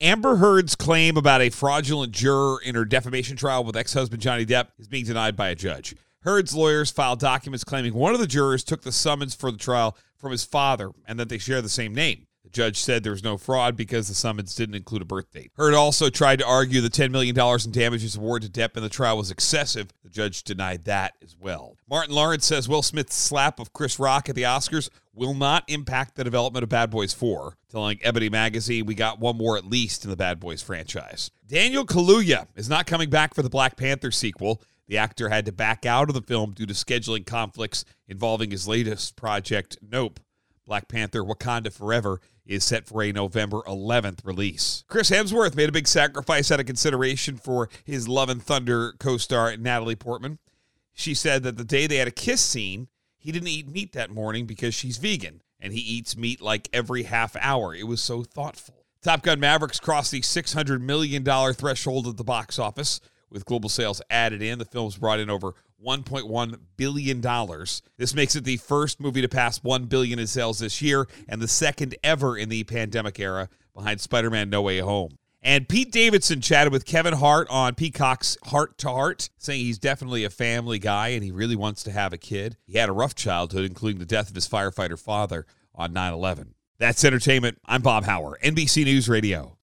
Amber Heard's claim about a fraudulent juror in her defamation trial with ex-husband Johnny Depp is being denied by a judge. Heard's lawyers filed documents claiming one of the jurors took the summons for the trial from his father and that they share the same name. The judge said there was no fraud because the summons didn't include a birth date. Heard also tried to argue the $10 million in damages awarded to Depp in the trial was excessive. The judge denied that as well. Martin Lawrence says Will Smith's slap of Chris Rock at the Oscars will not impact the development of Bad Boys 4, telling Ebony Magazine we got one more at least in the Bad Boys franchise. Daniel Kaluuya is not coming back for the Black Panther sequel. The actor had to back out of the film due to scheduling conflicts involving his latest project, Nope. Black Panther Wakanda Forever is set for a November 11th release. Chris Hemsworth made a big sacrifice out of consideration for his Love and Thunder co-star Natalie Portman. She said that the day they had a kiss scene, he didn't eat meat that morning because she's vegan, and he eats meat like every half hour. It was so thoughtful. Top Gun Mavericks crossed the $600 million threshold at the box office. With global sales added in, the film's brought in over $1.1 billion. This makes it the first movie to pass $1 billion in sales this year and the second ever in the pandemic era, behind Spider-Man No Way Home. And Pete Davidson chatted with Kevin Hart on Peacock's Heart to Heart, saying he's definitely a family guy and he really wants to have a kid. He had a rough childhood, including the death of his firefighter father on 9/11. That's entertainment. I'm Bob Hauer, NBC News Radio.